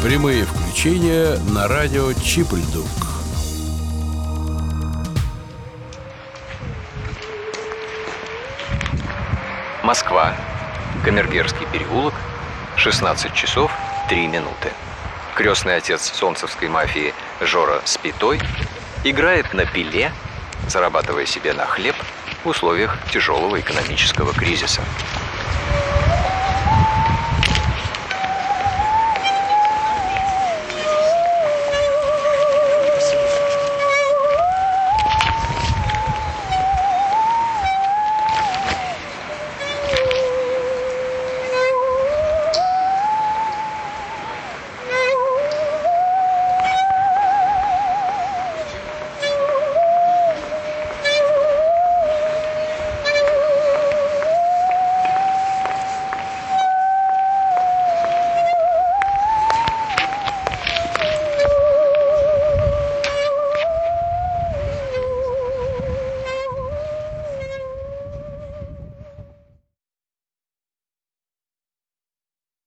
Прямые включения на радио Чип-Льдук. Москва. Камергерский переулок. 16 часов 3 минуты. Крестный отец солнцевской мафии Жора Спитой играет на пиле, зарабатывая себе на хлеб в условиях тяжелого экономического кризиса.